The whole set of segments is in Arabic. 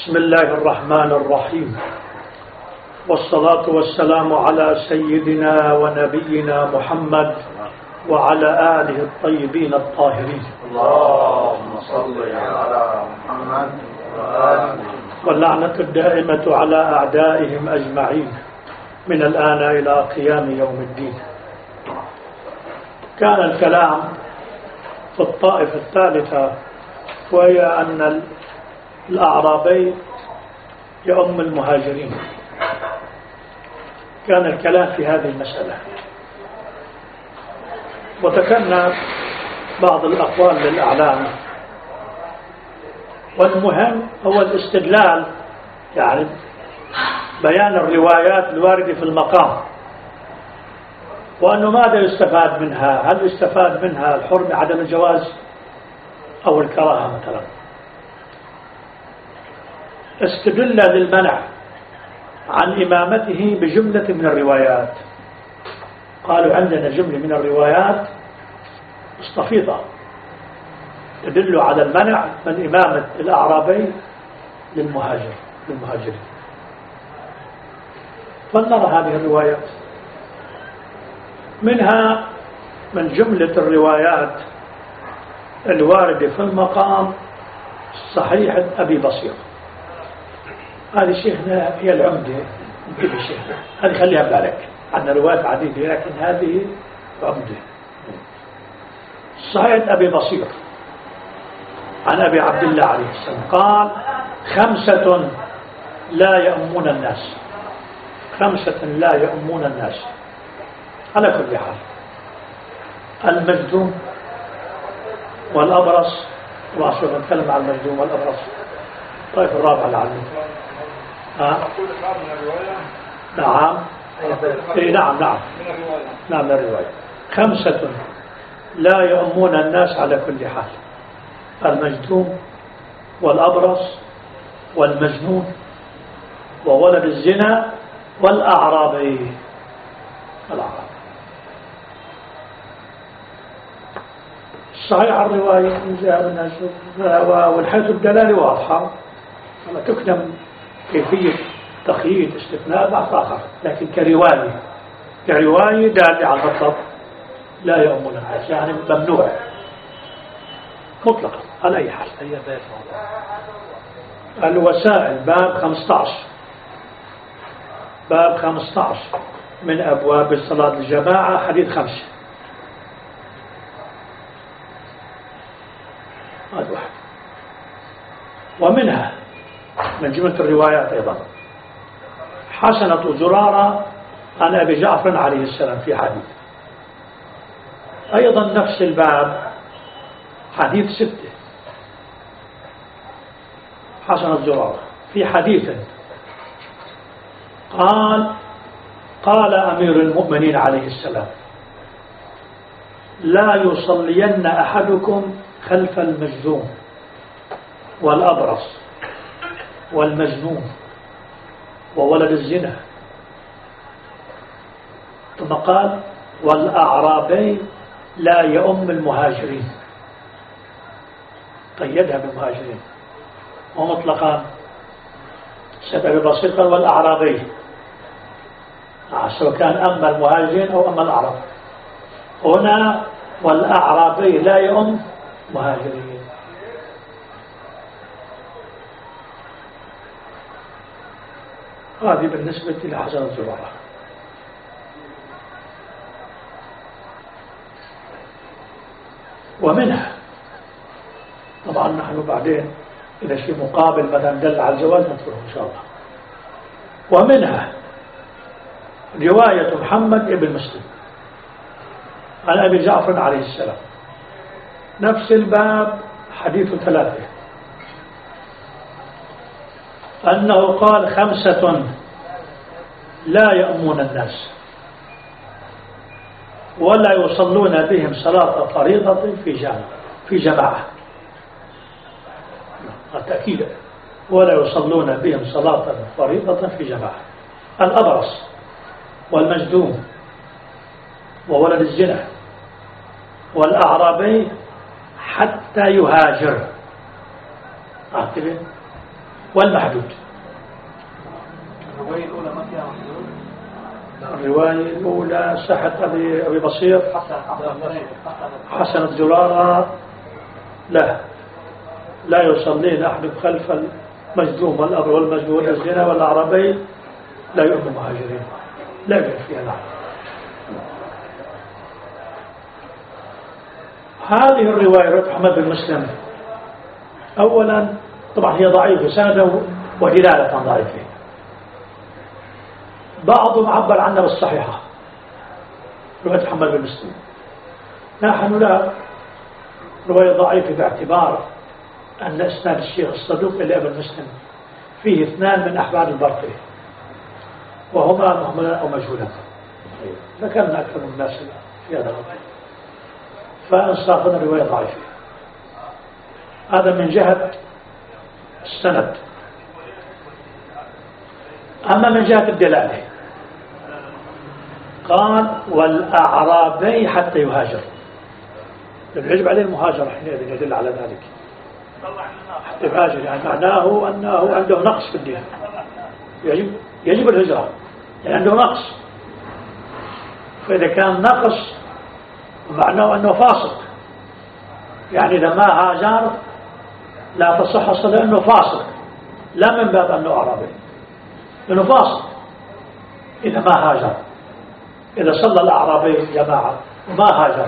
بسم الله الرحمن الرحيم، والصلاة والسلام على سيدنا ونبينا محمد وعلى آله الطيبين الطاهرين. اللهم صل على محمد وآله. واللعنة الدائمة على أعدائهم أجمعين من الآن إلى قيام يوم الدين. كان الكلام في الطائفة الثالثة، وهي أن الأعرابي يؤم المهاجرين. كان الكلام في هذه المسألة، وذكرنا بعض الأقوال للأعلام، والمهم هو الاستدلال، يعني بيان الروايات الواردة في المقام، وأنه ماذا يستفاد منها. هل يستفاد منها الحرمة عدم الجواز أو الكراهة مثلا؟ استدل للمنع عن إمامته بجملة من الروايات. قالوا عندنا جملة من الروايات مستفيضة تدل على المنع من إمامة الأعرابي للمهاجرين. فلنرى هذه الروايات. منها من جملة الروايات الواردة في المقام صحيح أبي بصير. هذه شيخنا هي العمدة، انتبه شيخنا، هذه خليها بالك، عندنا روايات عديدة لكن هذه عمدة. صحيح أبي بصير عن أبي عبد الله عليه السلام قال: 5 لا يؤمون الناس، 5 لا يؤمون الناس على كل حال: المجذوم والأبرص. وأصلا نتكلم عن المجذوم والأبرص. طيب الرابع العلم. نعم. نعم من الرواية. 5 لا يؤمون الناس على كل حال: المجذوم والأبرص والمجنون وولد الزنا والأعرابي. صحيح الرواية والحيث الدلالة واضحة، لما تكتم كيفية تخييط استثناء بعض آخر، لكن كرواية دالة على المطلب لا يؤمن الناس، يعني ممنوع مطلقا على أي حال. الوسائل باب 15، باب 15 من أبواب الصلاة الجماعة، حديث 5. هذا واحد. ومنها من جملة الروايات أيضا حسنة زرارة عن أبي جعفر عليه السلام في حديث. أيضا نفس الباب حديث 6. حسنة زرارة في حديث قال أمير المؤمنين عليه السلام: لا يصلين أحدكم خلف المجذوم والأبرص والمجنون وولد الزنا، ثم قال: والأعرابي لا يؤم المهاجرين. قيدها بالمهاجرين ومطلقا سبب بسيط والأعرابي، سواء كان أما المهاجرين أو أما الأعراب. هنا والأعرابي لا يؤم مهاجرين. هذه بالنسبة لحسن الزرارة. ومنها طبعا نحن بعدين إذا شيء مقابل مثلا دل على الجواز نذكره إن شاء الله. ومنها رواية محمد بن مسلم عن أبي جعفر عليه السلام، نفس الباب حديث 3، أنه قال: 5 لا يؤمون الناس ولا يصلون بهم صلاة فريضة في جماعة. التأكيد: ولا يصلون بهم صلاة فريضة في جماعة: الأبرص والمجذوم وولد الزنا والأعرابي حتى يهاجر. والمحدود. الرواية الأولى ما فيها محدود؟ الرواية الأولى صحة أبي بصير حسن الزرارة لا يصلين أحد خلف المجذوم والأب والمجذوم والزنا والأعرابين لا يؤمن المهاجرين، لا يؤمن فيها نعم. هذه الرواية رواية أحمد بن مسلم أولا طبعا هي ضعيفة سنده ودلالة ضعيفة، بعضهم عبر عنها بالصحيحة رواية محمد بن مسلم، نحن لا رواية ضعيفة باعتبار أن إسناد الشيخ الصدوق إلى ابن مسلم فيه اثنان من أحباب البرقي وهما مهملان أو مجهولان، ذكرنا أكثر من الناس في هذا الوقت، فانصافنا الرواية ضعيفة. هذا من جهة السند. أما من جهة الدلالة قال والأعرابي حتى يهاجر، يجب عليه المهاجرة حينئذ يدل على ذلك حتى يهاجر، يعني معناه أنه عنده نقص في الدين، يجب الهجرة يعني عنده نقص، فإذا كان نقص معناه أنه فاسق، يعني إذا ما هاجر لا تصح الصلاة أنه فاسق، لا من باب أنه أعرابي، لأنه فاسق إذا ما هاجر. إذا صلى الأعرابي جماعة وما هاجر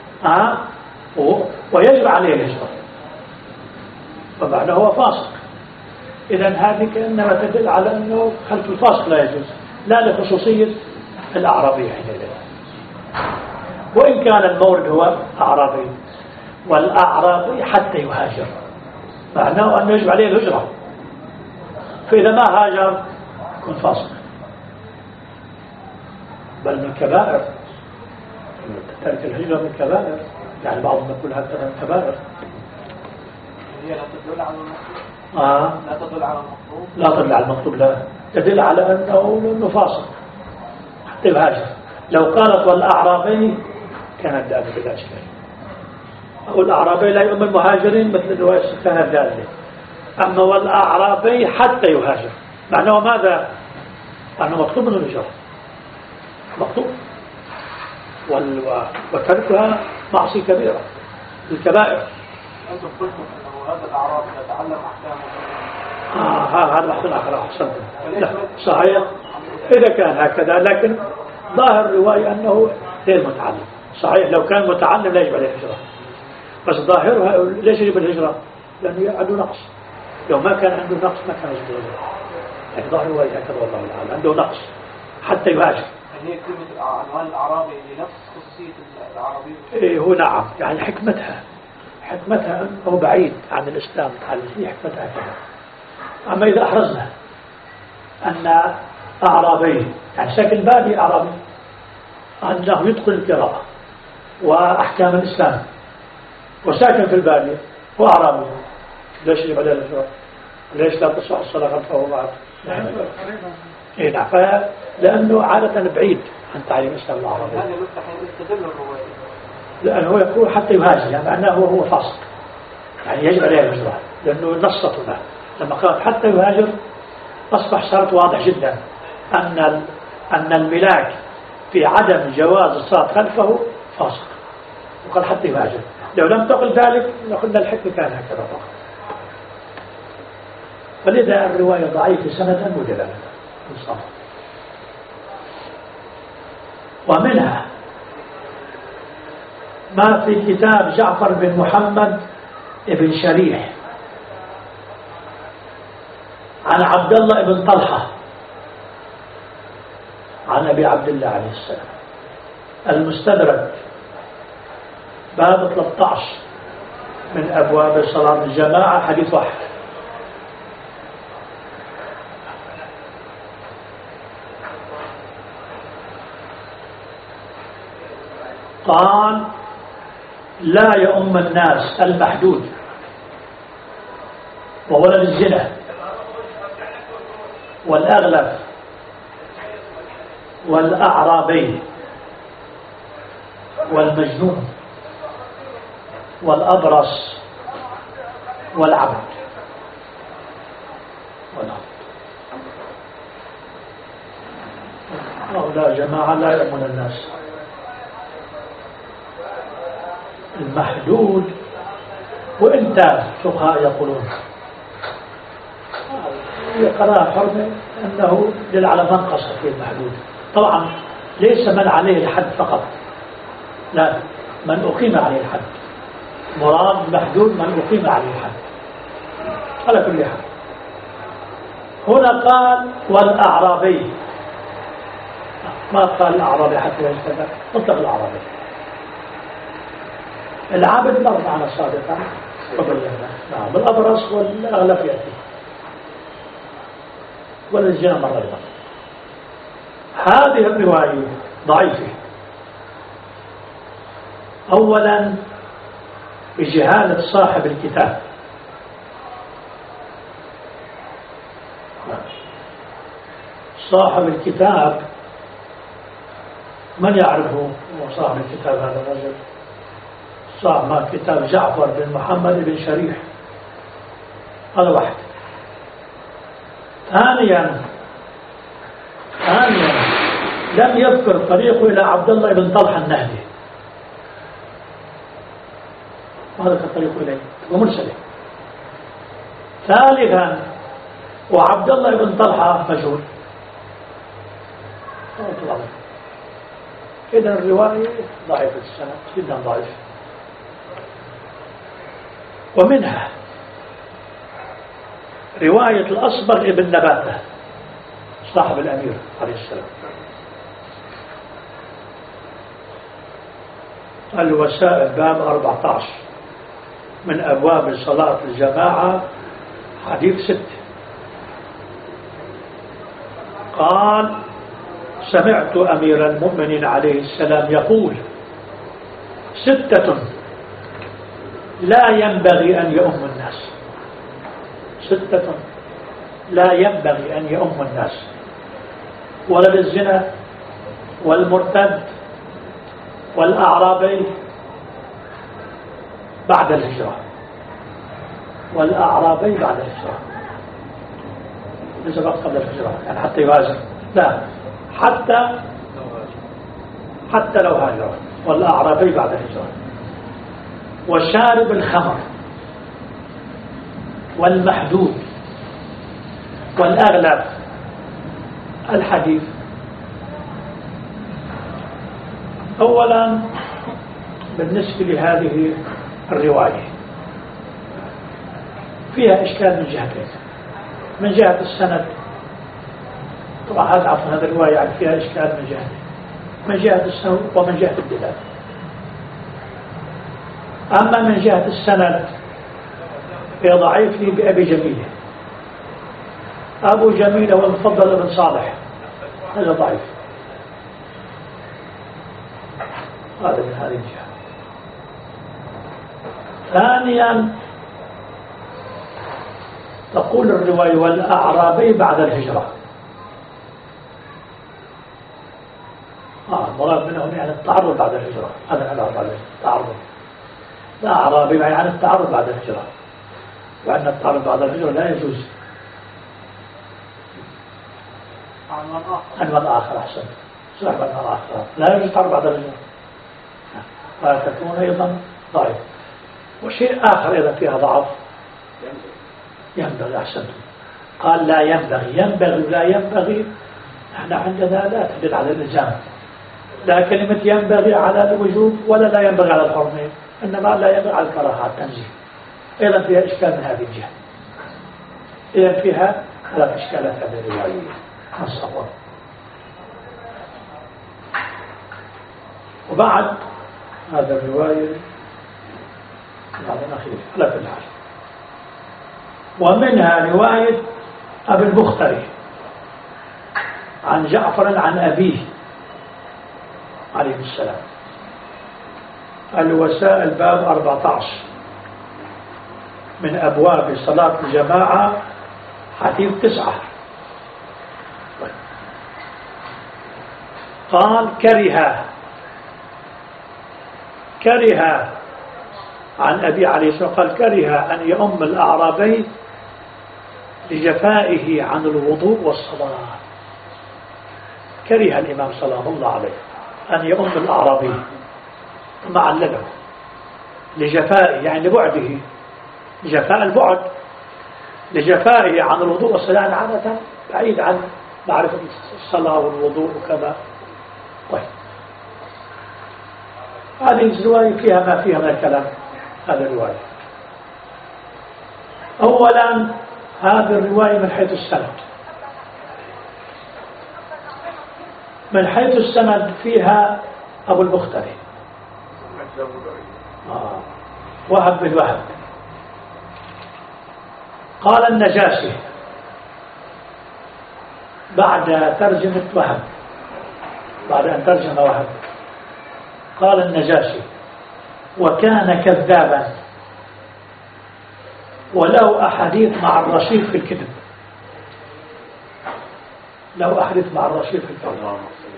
ويجب عليه الهجرة فمعنى هو فاسق. إذن هذه كأنما تدل على أنه خلف الفاسق لا يجوز، لا لخصوصية الأعرابي حينئذ، وإن كان المورد هو أعرابي. والأعرابي حتى يهاجر معناه أنه يجب عليه الهجرة، فإذا ما هاجر يكون فاسق، بل من كبائر، ترك الهجرة من كبائر، يعني بعضهم يقول هكذا من كبائر. هي لا تدل على المطلوب لا تدل على المطلوب لا تدل على المطلوب، لا تدل على أنه فاسق حتى يهاجر. لو قالت والأعرابي كانت ذلك بلا إشكال، أو الأعرابي لا يؤمن المهاجرين مثل الرواية كانت ذلك. أما والأعرابي حتى يهاجر معناه ماذا؟ أنه مطلوب من الهجرة، مطلوب، وتركها معصية كبيرة الكبائر. أنتم قلتم أنه هذا الأعرابي يتعلم أحكامه. هذا بحث آخر أحسنتم. لا صحيح إذا كان هكذا، لكن ظاهر الرواية أنه غير متعلم. صحيح لو كان متعلم لا يجب عليه الهجرة، بس ظاهرها ليش يجب الهجرة؟ لأنه عنده نقص. لو ما كان عنده نقص ما كان يجب الهجرة، يعني ظاهر الرواية هكذا والله تعالى عنده نقص حتى يهاجر. هي كلمة عنوان الأعرابي لنفس خصوصية العربي. إيه هو نعم، يعني حكمتها أنه بعيد عن الإسلام تعالى، هي حكمتها كذا. أما إذا أحرزنا أن أعرابي يعني ساكن بادي أعرابي أنه يدخل القراءة وأحكام الإسلام وساكن في البادية وأعرابي، ليش يجب عليه الهجرة؟ ليش لا تصح الصلاة خلفه بعد؟ إيه نعم، لأنه عادة بعيد عن تعليم الإسلام العربي. هذا مستحيل يستدل الرواية، لأنه يقول حتى يهاجر، يعني معناه هو فاسق، يعني يجب عليه الهجرة، لأنه نصت له لما قالت حتى يهاجر أصبح صارت واضح جدا أن الملاك في عدم جواز الصلاة خلفه فاسق، وقال حتى يهاجر. لو لم تقل ذلك لقلنا الحكم كان هكذا فقط. فلذا الرواية ضعيفة سندا ودلالة مصطفى. ومنها ما في كتاب جعفر بن محمد بن شريح عن عبد الله بن طلحة عن أبي عبد الله عليه السلام، المستدرك باب 13 من أبواب صلاة الجماعة، حديث واحد. قال لا يؤم الناس المحدود وولد الزنا والأغلب والأعرابي والمجنون والأبرص والعبد. والأرض. هؤلاء جماعة لا يأمن الناس. المحدود وإنت فقهاء يقولون قراءة حرمة أنه دل على من قصد في المحدود. طبعا ليس من عليه الحد فقط، لا، من أقيم عليه الحد. مراد محدود من أقيم عليه الحد على كل حال. هنا قال والأعرابي، ما قال الأعرابي حتى يستدر، مطلق الأعرابي. العبد مر معنا سابقا وبينا، نعم، الأبرص والأغلب يأتي، والزنا مرة أيضا. هذه الرواية ضعيفة، أولا بجهالة صاحب الكتاب. صاحب الكتاب من يعرفه؟ صاحب الكتاب هذا الرجل صاحب كتاب جعفر بن محمد بن شريح، هذا واحد. ثانيا لم يذكر طريقه إلى عبد الله بن طلحة النهدي، ما ذكر طريقه إليه ومرسله. ثالثا وعبد الله بن طلحة مجهول. إذا الرواية ضعيفة السند، جدا ضعيف. ومنها رواية الأصبغ ابن نباتة صاحب الأمير عليه السلام، الوسائل باب 14 من أبواب صلاة الجماعة حديث 6. قال سمعت أمير المؤمنين عليه السلام يقول 6 لا ينبغي أن يؤم الناس. 6 لا ينبغي أن يؤم الناس: ولد الزنا، والمرتد، والأعرابي بعد الهجرة. والأعرابي بعد الهجرة ليس فقط قبل الهجرة، يعني حتى يهاجر، لا، حتى لو هاجر. والأعرابي بعد الهجرة. وشارب الخمر، والمحدود، والأغلب. الحديث أولا بالنسبة لهذه الرواية فيها إشكال من جهتين. من جهة السند، طبعا هذه الرواية يعني فيها إشكال من جهتين، من جهة السند ومن جهة الدلالة. أما من جهة السند هي ضعيف لي بأبي جميلة. أبو جميلة والمفضل بن صالح، هذا ضعيف. هذا من هذه الجهة. ثانيا تقول الرواية والأعرابي بعد الهجرة. المراد منهم يعني التعرض بعد الهجرة. هذا التعرض. الأعرابي يعني التعرض بعد الهجرة، وأن التعرض بعد الهجرة لا يجوز. عنوان آخر أحسن، صاحب عنوان آخر لا يجوز التعرض بعد الهجرة، فتكون أيضا ضعيف. وشيء آخر إذا فيها ضعف ينبغي، أحسن. قال لا ينبغي، ينبغي ولا ينبغي احنا عندنا لا تدل على الإلزام، لا كلمة ينبغي على الوجوب ولا لا ينبغي على الحرمة، إنما لا ينبغي على الكراهة التنزيه. إذا فيها إشكال من هذه الجهة. إذا فيها 3 إشكالات هذه الرواية الصواب. وبعد هذا الرواية بعد الأخير على كل حال. ومنها رواية أبي البختري عن جعفر عن أبيه عليه السلام، الوسائل باب 14 من أبواب صلاة الجماعة حديث 9. قال كره عن أبي عليه السلام، قال كره أن يؤم الأعرابي لجفائه عن الوضوء والصلاة. كره الإمام صلى الله عليه أن يؤم الأعرابي ثم علله لجفائه، يعني لبعده، جفاء البعد، لجفائه عن الوضوء والصلاة، عادة بعيد عن معرفة الصلاة والوضوء وكذا. طيب هذه الرواية فيها ما فيها من الكلام. هذه الرواية أولا، هذه الرواية من حيث السند، من حيث السند فيها أبو البختري وهب بن وهب. قال النجاشي بعد ترجمة وهب، بعد أن ترجم وهب، قال النجاشي: وكان كذابا وله أحاديث مع الرشيد في الكذب. له أحاديث مع الرشيد في الكذب.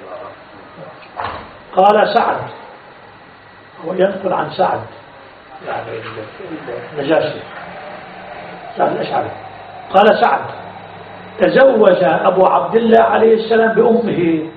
قال سعد، وينقل عن سعد يعني النجاشي، سعد الأشعري، قال سعد: تزوج أبو عبد الله عليه السلام بأمه.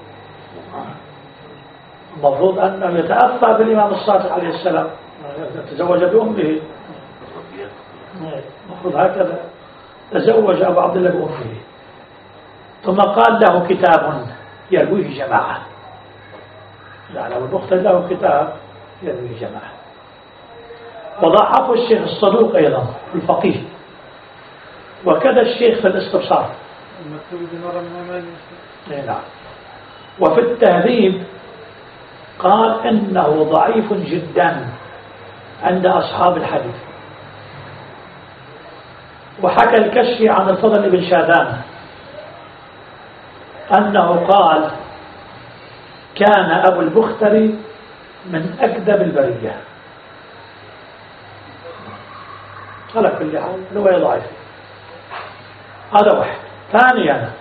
المفروض أنه يتأثر بالإمام الصادق عليه السلام، تزوج بأمه، المفروض هكذا. تزوج أبو عبد الله بأمه، ثم قال له كتاب يرويه جماعة، يعني أبو البختري له كتاب يرويه جماعة. وضعفه الشيخ الصدوق أيضا الفقيه، وكذا الشيخ في الاستبصار. نعم. وفي التهذيب قال إنه ضعيف جدا عند أصحاب الحديث. وحكى الكشي عن الفضل بن شاذان أنه قال: كان أبو البختري من أكذب البرية. على كل حال رواية ضعيفة. هذا واحد. ثانيا،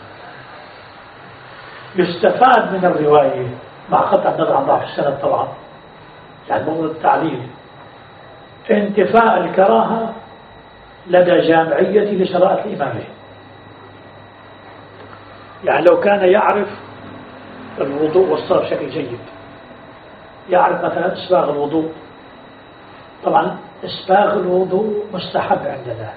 يستفاد من الرواية مع قطع النظر عن ضعف السند طبعا، يعني موضوع التعليل، انتفاء الكراهة لدى جامعية لشرائط الإمامة. يعني لو كان يعرف الوضوء والصلاة بشكل جيد، يعرف مثلا إسباغ الوضوء، طبعا إسباغ الوضوء مستحب عندنا.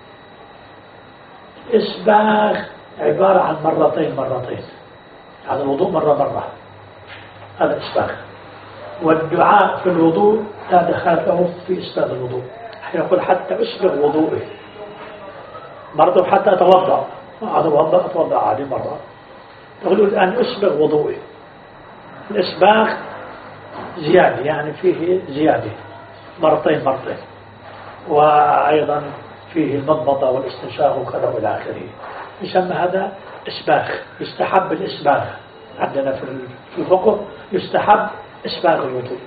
إسباغ عبارة عن مرتين، يعني الوضوء مرة، هذا إسباغ. والدعاء في الوضوء لا دخل له في إسباغ الوضوء، يقول حتى أسبغ وضوئه، مرة حتى أتوضأ، أتوضأ عادي مرة، تقول الآن أسبغ وضوئه. الإسباغ زيادة، يعني فيه زيادة مرتين، وأيضا فيه المضمضة والاستنشاق وكذا وإلى آخره، يسمى هذا إسباغ. يستحب الإسباغ عندنا في الفقه، يستحب إسباغ الوضوء.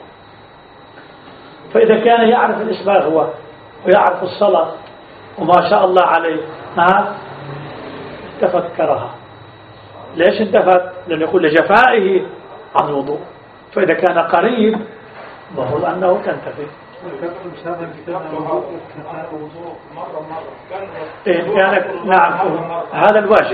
فإذا كان يعرف الإسباغ هو ويعرف الصلاة وما شاء الله عليه، انتفت كراهة. ليش انتفت؟ لأنه يقول لجفائه عن الوضوء، فإذا كان قريب المفروض أنه تنتفي. نعم، هذا الواجب.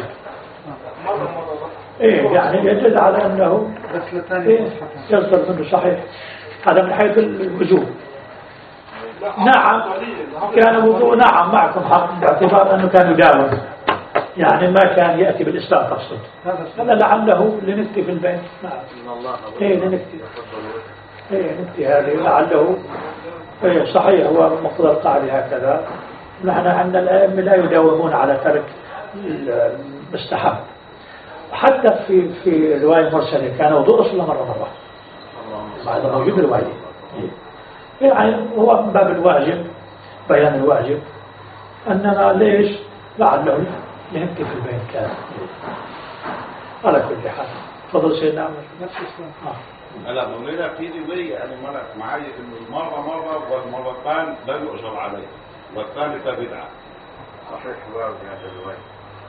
يعني يدل على أنه يصدر منه صحيح، هذا من حيث الوجوب. نعم كان وضوء، نعم معكم حق، باعتبار أنه كان يداوم، يعني ما كان يأتي بالإسلام تقصد. هذا لعله لنكتي في البيت. نعم نكتي هذه لعله صحيح، هو مقتضى القاعدة هكذا. نحن عندنا الأئمة لا يداومون على ترك المستحب. حتى في رواية مرسلة كان وضوء رسول الله مرة، هذا موجود رواية. يعني هو من باب الواجب، بيان الواجب، أننا ليش لعله نهكي في البيت كان. على كل حال تفضل سيدنا عمر. نفس السلام. لا مولانا في رواية يعني معي إنه مرة والمرتان لا يؤجر عليه، والثالثة بدعة. صحيح باب هذه الرواية.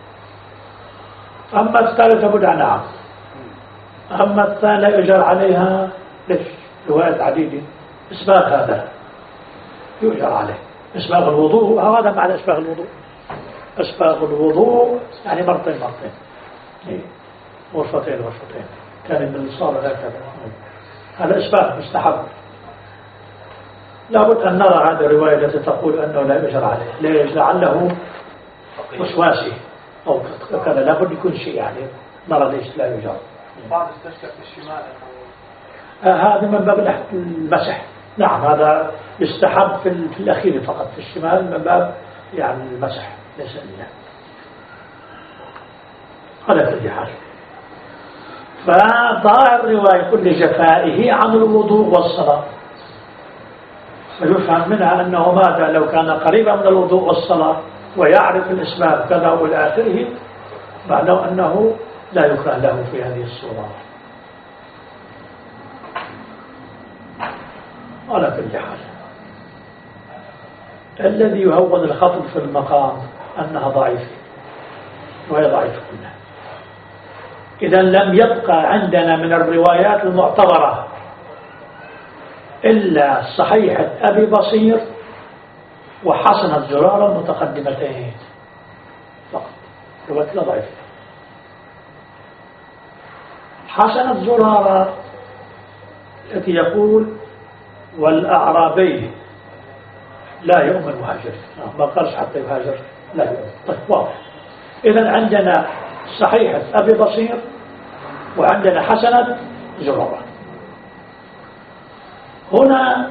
أما الثالثة بدعة نعم، أما الثانية يؤجر عليها. ليش؟ روايات عديدة. إسباغ هذا يؤجر عليه، إسباغ الوضوء، هذا معنى إسباغ الوضوء. أسباغ الوضوء يعني مرتين غرفتين كان من صار هكذا. هذا إسباغ مستحب. لابد أن نرى هذه الرواية التي تقول أنه لا يجرى عليه. ليش؟ لعله وسواسي أو كذا، لابد يكون شيء يعني نرى ليش لا يجرى. بعض استشكى في الشمال هذا من باب المسح. نعم هذا يستحب في الأخير فقط، في الشمال من باب يعني المسح ليس إلا على كل حال. فظاهر الرواية كل جفائه عن الوضوء والصلاة، فيفهم منها أنه ماذا لو كان قريبا من الوضوء والصلاة ويعرف الأسباب كذا وإلى آخره، معناه أنه لا يكره له في هذه الصورة. على كل حال الذي يهون الخطب في المقام أنها ضعيفة، وهي ضعيفة كلها. إذا لم يبقى عندنا من الروايات المعتبرة إلا صحيحة أبي بصير وحسنة زرارة المتقدمتين فقط، رواية لا ضعيفة. حسنة زرارة التي يقول والأعرابي لا يؤمن مهاجر، ما قالش حتى يهاجر لا يؤمن. طيب واضح. إذن عندنا صحيحة أبي بصير وعندنا حسنة زرارة. هنا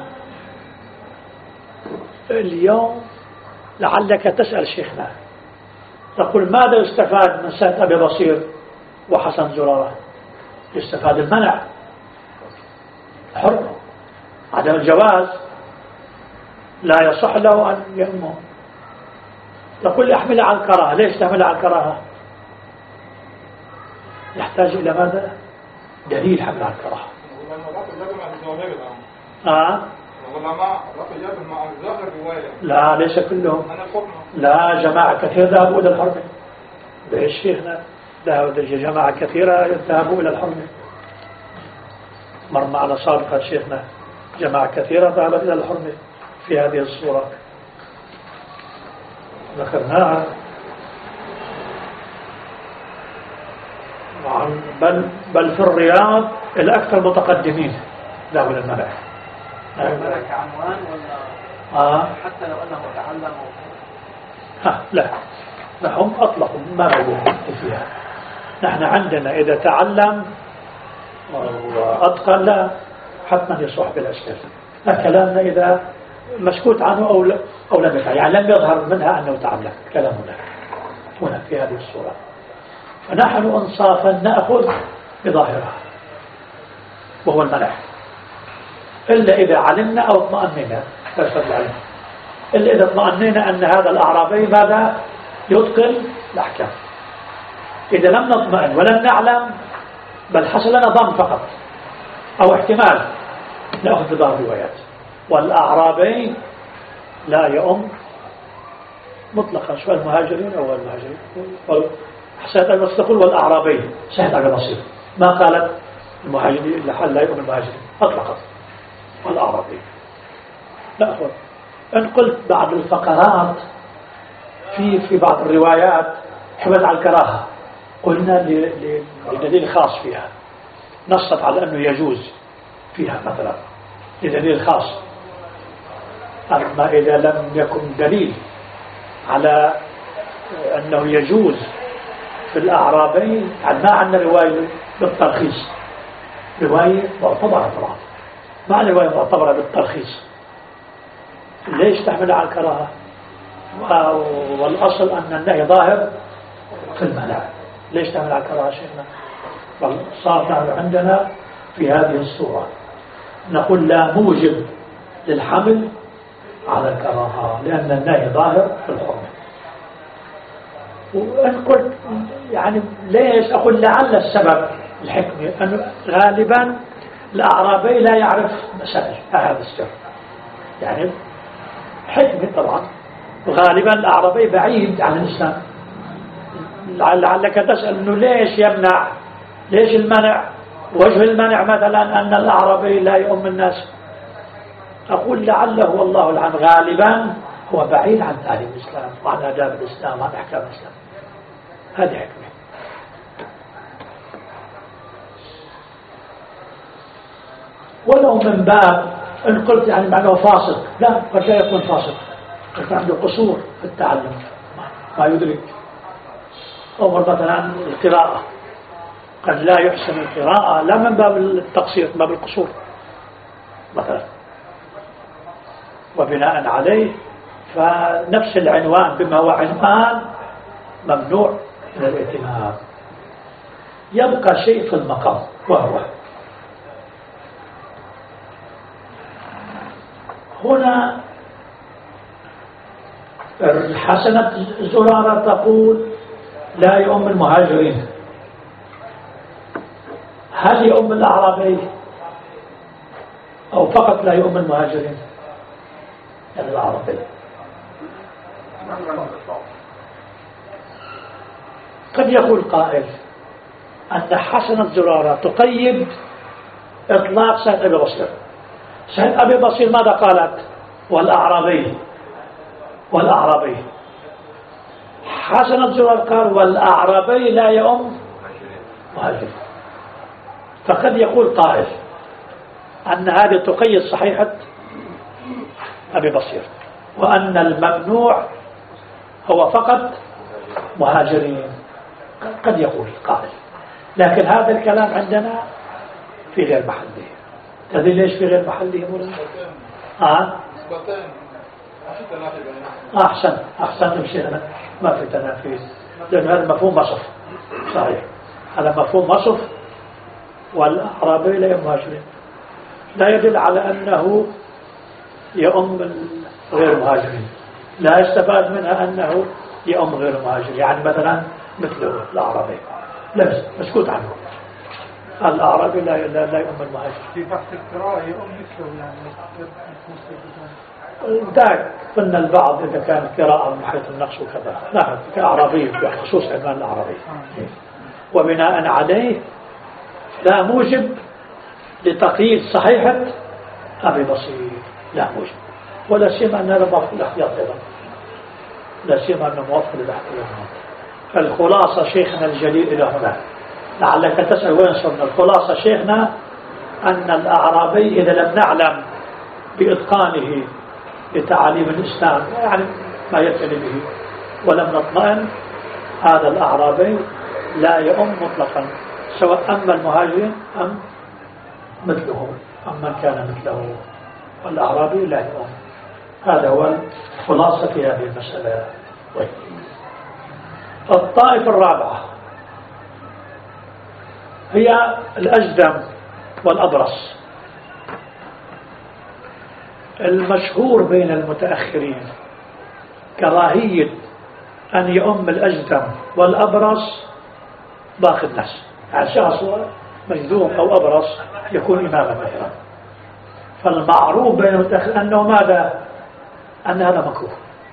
اليوم لعلك تسأل شيخنا تقول ماذا يستفاد من صحيحة أبي بصير وحسن زرارة؟ يستفاد المنع، حر، عدم الجواز، لا يصح له أن يأمه. تقول احمل على الكراهة. ليش تحمل على الكراهة؟ يحتاج إلى ماذا؟ دليل حمل على الكراهة. لا ليس كلهم، لا جماعة كثيرة ذهبوا إلى الحرمة. ليش شيخنا؟ جماعة كثيرة ذهبوا إلى الحرمة. مر معنا سابقا شيخنا جماعة كثيرة ذهبت إلى الحرمة في هذه الصورة ذكرناها. بل في الرياض الأكثر متقدمين ذهبوا إلى الملك. الملك عنوان ولا حتى لو أنه تعلم لا هم أطلقوا ما بقوا فيها. نحن عندنا إذا تعلم وأتقن لا حتما يصح بالأسفل. كلامنا إذا مسكوت عنه أو لم يفعل، يعني لم يظهر منها أنه تعلم، كلامنا هنا في هذه الصورة. فنحن انصافا نأخذ بظاهرها وهو المنع، إلا إذا علمنا أو اطمأننا، إلا إذا اطمأننا أن هذا الأعرابي ماذا يتقن الأحكام. إذا لم نطمئن ولم نعلم بل حصل لنا ظن فقط أو احتمال، نأخذ بظاهر الروايات. والأعرابي لا يؤم مطلقا، سواء المهاجرين أو المهاجرين. حسنت أن تقول والأعرابي سهل على مصير، ما قالت المهاجرين لحل لا يؤم المهاجرين أطلقت والأعرابي. لا أخذ. إن قلت بعض الفقرات في بعض الروايات حمل على الكراهة، قلنا لدليل خاص فيها، نصت على أنه يجوز فيها مثلا لدليل خاص. أما إذا لم يكن دليل على أنه يجوز في الأعرابين، ما عندنا رواية بالترخيص، رواية معتبرة طبعا، ما عندنا رواية معتبرة بالترخيص. ليش تحمل على الكراهة؟ والأصل أن النهي ظاهر في المنع. ليش تحمل على الكراهة شيخنا؟ صار عندنا في هذه الصورة نقول لا موجب للحمل على الكراهة، لأن النهي ظاهر في الحرمة. وأن قلت يعني ليش أقول لعل السبب الحكمة أنه غالبا الأعرابي لا يعرف مسائل هذا السر، يعني حكمة طبعا. وغالبا الأعرابي بعيد عن الإسلام. لعلك تسأل أنه ليش يمنع، ليش المنع؟ وجه المنع مثلا أن الأعرابي لا يؤم الناس. أقول لعله والله العالم غالبا هو بعيد عن تعليم الإسلام وعن آداب الإسلام وعن أحكام الإسلام. هذه حكمة. ولو من باب إن قلت يعني معناه فاسق، لا، قد لا يكون فاسق، قد عنده قصور في التعلم ما يدرك. أو مثلا القراءة قد لا يحسن القراءة، لا من باب التقصير، من باب القصور مثلا. وبناء عليه فنفس العنوان بما هو عنوان ممنوع من الاهتمام. يبقى شيء في المقام، وهو هنا حسنة زرارة تقول لا يؤم المهاجرين. هل يؤم الأعرابي أو فقط لا يؤم المهاجرين؟ يعني الأعرابي. قد يقول قائل أن حسنة زرارة تقيد إطلاق سيد أبي بصير. سيد أبي بصير ماذا قالت؟ والأعرابي. حسنة زرارة قال والأعرابي لا يؤم مهاجر. فقد يقول قائل أن هذه تقيد صحيحة أبي بصير، وأن الممنوع هو فقط مهاجرين. قد يقول قائل، لكن هذا الكلام عندنا في غير محله. تدري ليش في غير محله مولانا؟ أحسن تمشي. ما في تنافيس، لأن هذا مفهوم وصف. صحيح، هذا مفهوم وصف. والأعرابي لا يؤم مهاجرين لا يدل على أنه يؤم غير مهاجرين، لا يستفاد منها أنه يؤم غير مهاجرين. يعني مثلا مثل الأعرابي لا، مسكوت عنه. الأعرابي لا يؤم المهاجر. في بحث القراءة يؤم مثله يعني. ذاك قلنا البعض إذا كان قراءة من حيث النقص وكذا، لا، كأعرابي بخصوص عنوان الأعرابي. وبناء عليه لا موجب لتقييد صحيحة أبي بصير، لا موجب. ولا سيما أن هذا موافق للاحتياط أيضا، لا سيما أنه موافق للاحتياط. الخلاصة شيخنا الجليل إلى هنا، لعلك تسأل وين صرنا. الخلاصة شيخنا أن الأعرابي إذا لم نعلم بإتقانه لتعاليم الإسلام، يعني ما يبتلي به، ولم نطمئن، هذا الأعرابي لا يؤم مطلقا، سواء أما المهاجرين أم مثله، أم من كان مثله. والأعرابي لا يؤم. هذا هو الخلاصة في هذه المسألة. الطائفة الرابعة هي الأجدم والأبرص. المشهور بين المتأخرين كراهية أن يؤم الأجدم والأبرص باقي الناس. يعني شخص مجذوم أو أبرص يكون إماما مثلا، فالمعروف بين المتأخرين أنه ماذا؟ أن هذا مكروه،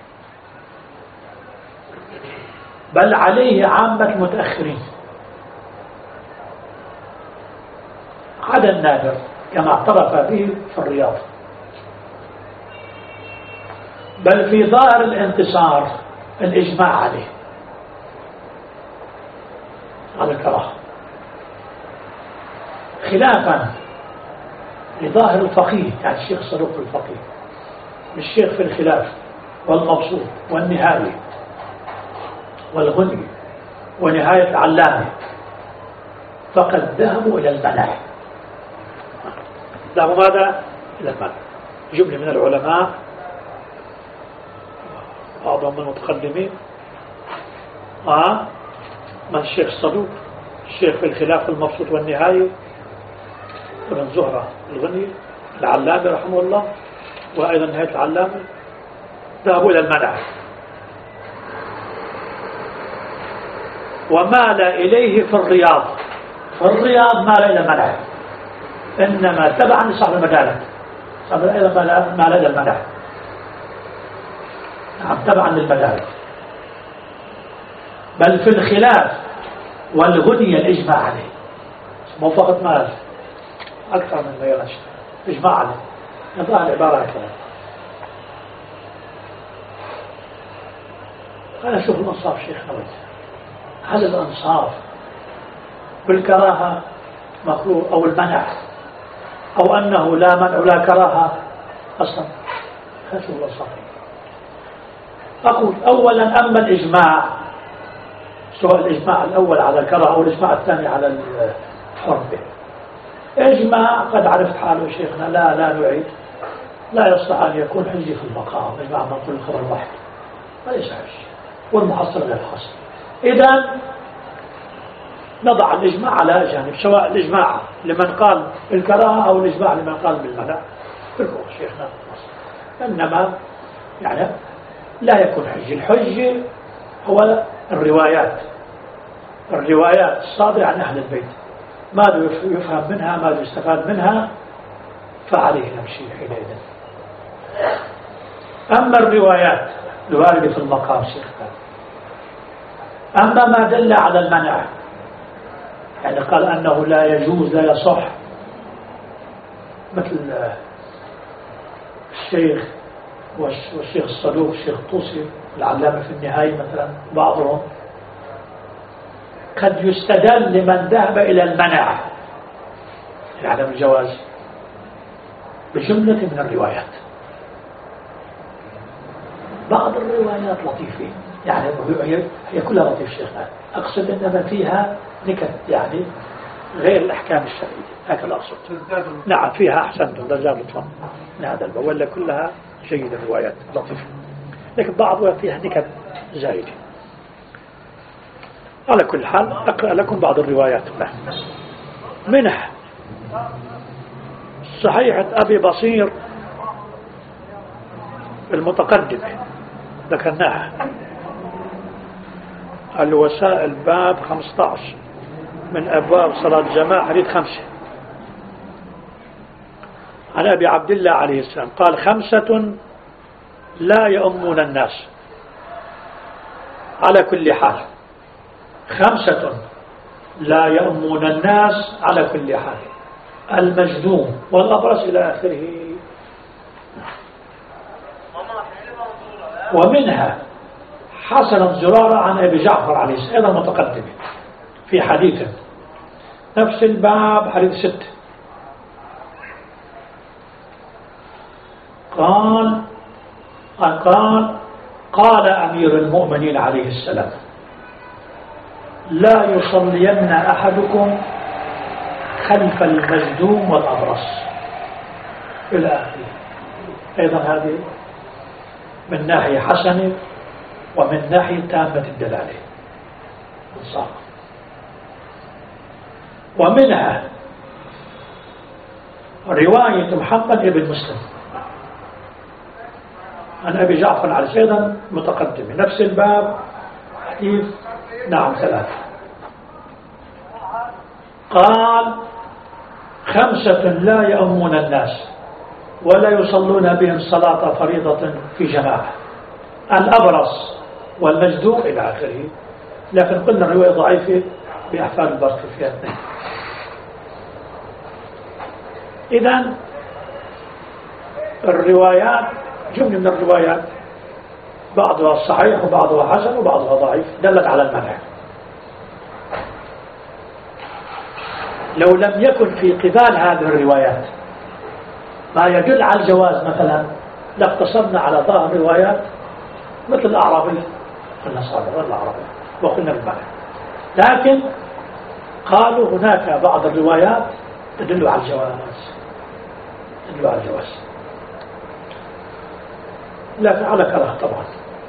بل عليه عامة المتأخرين، عدا النادر كما اعترف به في الرياض. بل في ظاهر الانتصار الإجماع عليه على الكراهة، خلافا لظاهر الفقيه، يعني الشيخ صدوق الفقيه، الشيخ في الخلاف والمبسوط والنهاية والغني ونهاية العلامة، فقد ذهبوا إلى المنع. ذهبوا ماذا؟ إلى المنع. جملة من العلماء بعضهم من المتقدمين من الشيخ الصدوق، الشيخ في الخلاف المبسوط والنهاية، ابن زهرة الغني، العلامة رحمه الله، وأيضا نهاية العلامة، ذهبوا إلى المنع. ومال إليه في الرياض. في الرياض مال إلى المنع، إنما تبعا لصاحب المدارك، صاحب أيضا مال إلى المنع، تبعا للمدارك. بل في الخلاف والغنية الإجماع عليه، مو فقط مال، أكثر من ما إجماع عليه. هذا العبارة هكذا. أنا شوف الأنصاف شيخنا وجه، هل الأنصاف بالكراهة مكروه أو المنع، أو أنه لا منع ولا كراهة أصلا؟ خلصوا الأنصاف. أقول أولا أما الإجماع، سواء الإجماع الأول على الكراهة أو الإجماع الثاني على الحرمة، إجماع قد عرفت حاله شيخنا، لا نعيد، لا يصلح أن يكون حجي في المقام، إجماع من كل خبر واحد وليس حجي، والمحصل غير حصل. إذن نضع الإجماع على جانب، سواء الإجماع لمن قال بالكراهة أو الإجماع لمن قال بالمنع بالروح شيخنا، إنما يعني لا يكون حجي. الحج هو الروايات الصادرة عن أهل البيت، ماذا يفهم منها، ماذا يستفاد منها، فعليه نمشي حينئذ. أما الروايات الواردة في المقام شيخنا، أما ما دل على المنع، يعني قال أنه لا يجوز لا يصح، مثل الشيخ والشيخ الصدوق الشيخ الطوسي العلامة في النهاية مثلا، بعضهم قد يستدل لمن ذهب إلى المنع لعدم الجواز بجملة من الروايات. بعض الروايات لطيفة، يعني هي كلها لطيف شيخنا، أقصد إنما فيها نكت، يعني غير الأحكام الشرعية، هكذا أقصد. نعم فيها أحسنتم درجات لطفا من هذا الباب، ولا كلها جيدة روايات لطيفة، لكن بعضها فيها نكت زايدة. على كل حال أقرأ لكم بعض الروايات منها صحيحة أبي بصير المتقدمة ذكرناها، الوسائل باب 15 من أبواب صلاة الجماعة، حديث 5 عن أبي عبد الله عليه السلام قال: 5 لا يؤمون الناس على كل حال. 5 لا يؤمون الناس على كل حال: المجذوم والأبرص إلى آخره. ومنها حسن زرارة عن أبي جعفر عليه السلام أيضا متقدمة في حديث نفس الباب، حديث 6 قال أمير المؤمنين عليه السلام: لا يصلين أحدكم خلف المجذوم والأبرص إلى آخره. أيضا هذه من ناحية حسنة ومن ناحية تامة الدلالة صح. ومنها رواية محمد بن مسلم عن أبي جعفر على سيدا متقدم نفس الباب، حديث 3 قال: 5 لا يؤمون الناس ولا يصلون بهم صلاة فريضة في جماعة: الأبرص والمجذوم إلى آخره. لكن قلنا الرواية ضعيفة بأحفاد البرق فيها. إذن الروايات جملة من الروايات بعضها صحيح وبعضها حسن وبعضها ضعيف، دلت على المنع. لو لم يكن في قبال هذه الروايات ما يدل على الجواز مثلا لاقتصرنا على ظاهر الروايات مثل الأعرابي والنصارى والأعرابي وقلنا بالمنع. لكن قالوا هناك بعض الروايات تدل على الجواز، لكن على كراهة طبعا.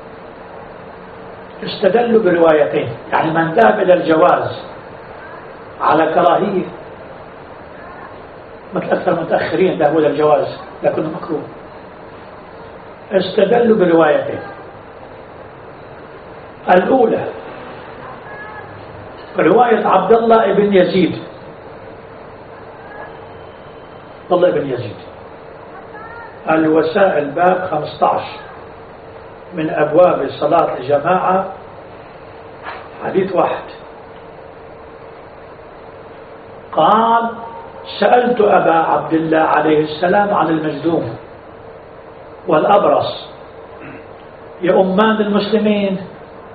استدلوا بروايتين، يعني من ذهب إلى الجواز على كراهية مثل أكثر المتأخرين ذهبوا إلى الجواز لكنه مكروه، استدلوا بروايتين. الأولى رواية عبد الله بن يزيد، الوسائل باب 15 من أبواب صلاة الجماعة، حديث 1 قال: سألت أبا عبد الله عليه السلام عن المجذوم والأبرص يؤمان المسلمين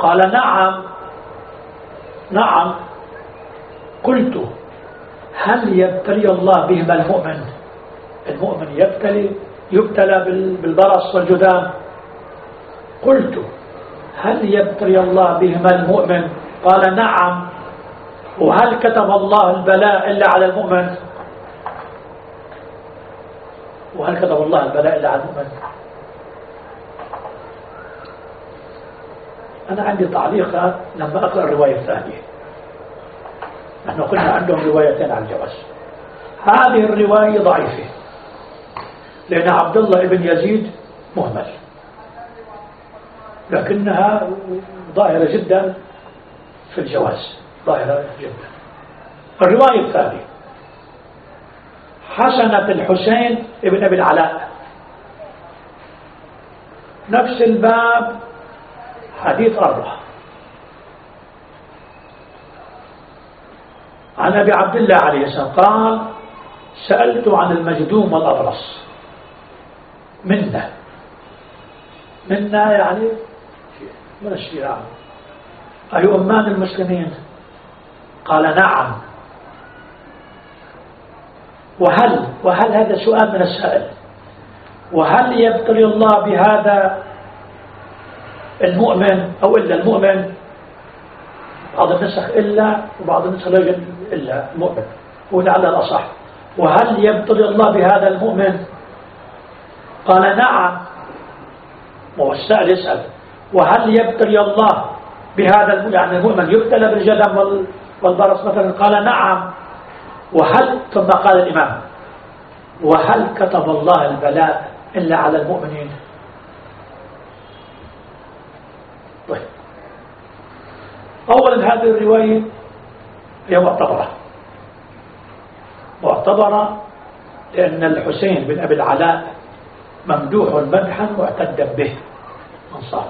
قال نعم نعم. قلت هل يبتلي الله بهما المؤمن؟ المؤمن يبتلى بالبرص والجذام. قلت هل يبتلي الله بهما المؤمن؟ قال نعم. وهل كتب الله البلاء إلا على المؤمن؟ وهل كتب الله البلاء إلا على المؤمن؟ أنا عندي تعليق لما أقرأ الرواية الثانية. نحن قلنا عندهم روايتين عن الجواز. هذه الرواية ضعيفة لأن عبد الله بن يزيد مهمل، لكنها ظاهرة جدا في الجواز، ظاهرة جدا. الرواية الثانية حسنة الحسين ابن أبي العلاء، نفس الباب، حديث 4 عن أبي عبد الله عليه السلام قال سألت عن المجذوم والأبرص منا يعني من الشيعة أي أمان المسلمين؟ قال نعم. وهل هذا سؤال من السائل، وهل يبتلي الله بهذا المؤمن أو إلا المؤمن؟ بعض النسخ إلا وبعض النسخ إلا المؤمن، ولعل الأصح. وهل يبتلي الله بهذا المؤمن؟ قال نعم. والسائل يسأل وهل يبتلي الله بهذا يعني المؤمن يبتلى بالجذام والبرص مثلا؟ قال نعم. وهل ثم قال الإمام وهل كتب الله البلاء إلا على المؤمنين؟ طيب، أولا هذه الرواية هي معتبرة لأن الحسين بن أبي العلاء ممدوح مدحا معتدا به أنصار.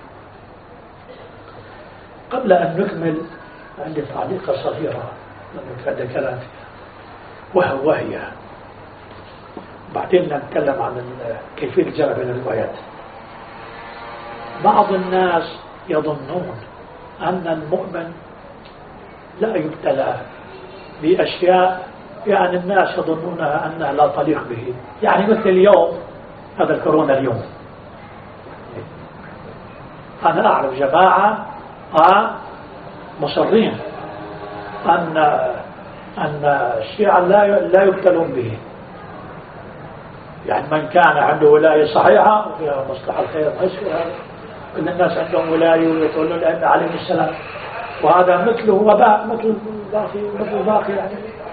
قبل أن نكمل عندي تعليقة صغيرة لم يتفادى كلام فيها، وهي بعدين نتكلم عن كيفية الجمع بين الروايات. بعض الناس يظنون أن المؤمن لا يبتلى بأشياء يعني الناس يظنونها أنها لا تليق به، يعني مثل اليوم هذا الكورونا اليوم. أنا أعرف جماعة مصرين أن الشيعة لا يبتلون به، يعني من كان عنده ولاية صحيحة وفيها مصلحة الخير ما يصير هذا. كل الناس عندهم ولاية ويقولون لأن عليه السلام، وهذا مثله وباء مثل باقي يعني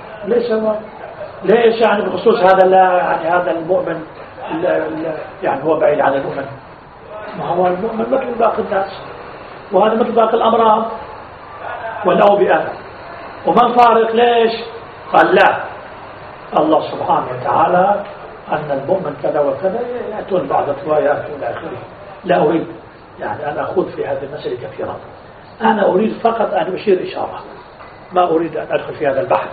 ليش يعني بخصوص هذا لا يعني هذا المؤمن يعني هو بعيد عن المؤمن. ما هو المؤمن مثل باقي الناس، وهذا مثل باقي الأمراض والأوبئة. وما الفارق ليش؟ قال لا، الله سبحانه وتعالى أن المؤمن كذا وكذا يأتون بعض الروايات إلى آخره. لا أريد يعني أن أخوض في هذه المسألة كثيرا، أنا أريد فقط أن أشير إشارة، ما أريد أن أدخل في هذا البحث.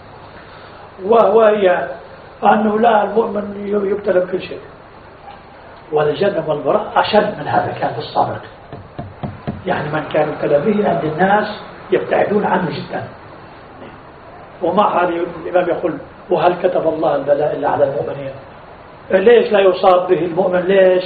وهي أنه لا، المؤمن يبتلى بكل شيء، والجنة والبراء أشد من هذا كان في السابق. يعني من كان يبتلى به عند الناس يبتعدون عنه جدا. ومع هذه الإمام يقول وهل كتب الله البلاء إلا على المؤمنين؟ ليش لا يصاب به المؤمن؟ ليش؟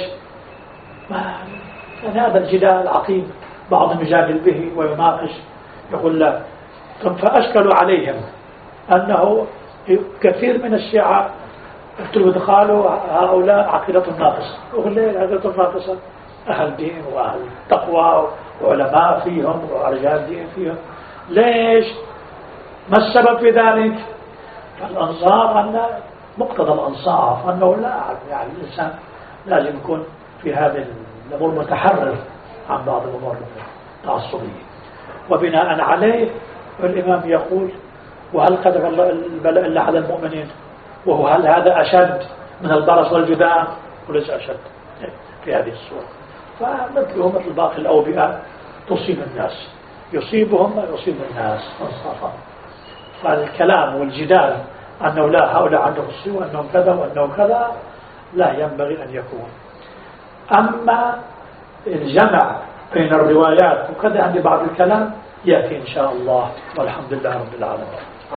يعني هذا الجدال عقيم، بعضهم يجادل به ويناقش يقول لا. فأشكلوا عليهم أنه كثير من الشيعة ادخالوا هؤلاء عقيدتهم ناقصة. يقول ليه عقيدتهم ناقصة؟ أهل دين وأهل تقوى وعلماء فيهم ورجال دين فيهم. ليش؟ ما السبب في ذلك؟ الأنصار أن مقتضى الأنصار أنه لا يعني الإنسان لازم يكون في هذه الأمور متحرر عن بعض الأمور التعصبية. وبناء عليه الإمام يقول وهل كتب الله البلاء إلا على المؤمنين؟ وهو هل هذا أشد من البرص والجذام؟ وليس أشد في هذه الصورة. فمثله مثل باقي الأوبئة تصيب الناس، يصيبهم ويصيب الناس انصافا. فالكلام والجدال أنه لا هؤلاء عندهم الصيغة وأنهم كذا وأنه كذا لا ينبغي أن يكون. أما الجمع بين الروايات، وكذا عندي بعض الكلام يأتي إن شاء الله، والحمد لله رب العالمين.